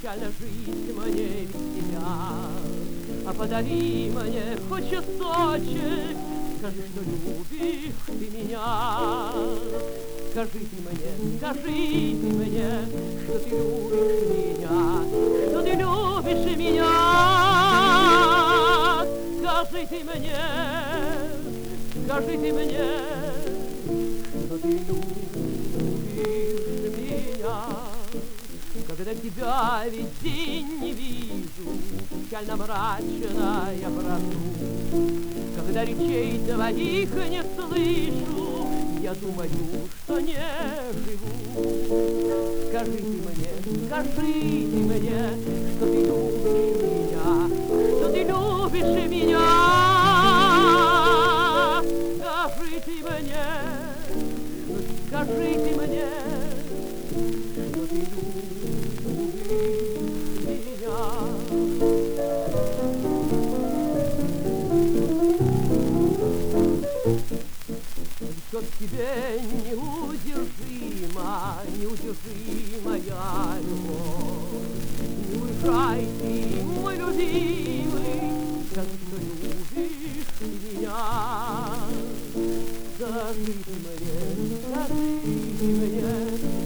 печально жить мне без тебя. А подари мне хоть часочек, скажи, что любишь ты меня. Скажи ты мне, что ты любишь меня, что ты любишь меня. Скажи ты мне, что ты любишь меня. Когда тебя весь день не вижу, печально мрачно я брожу. Когда речей твоих не слышу, я думаю, что не живу. Скажи ты мне, что ты любишь меня, что ты любишь меня. Скажи ты мне, что ты любишь меня. Что в тебе неудержимая любовь. Не уезжай ты, мой любимый, скажи, что любишь ты меня. Скажи ты мне,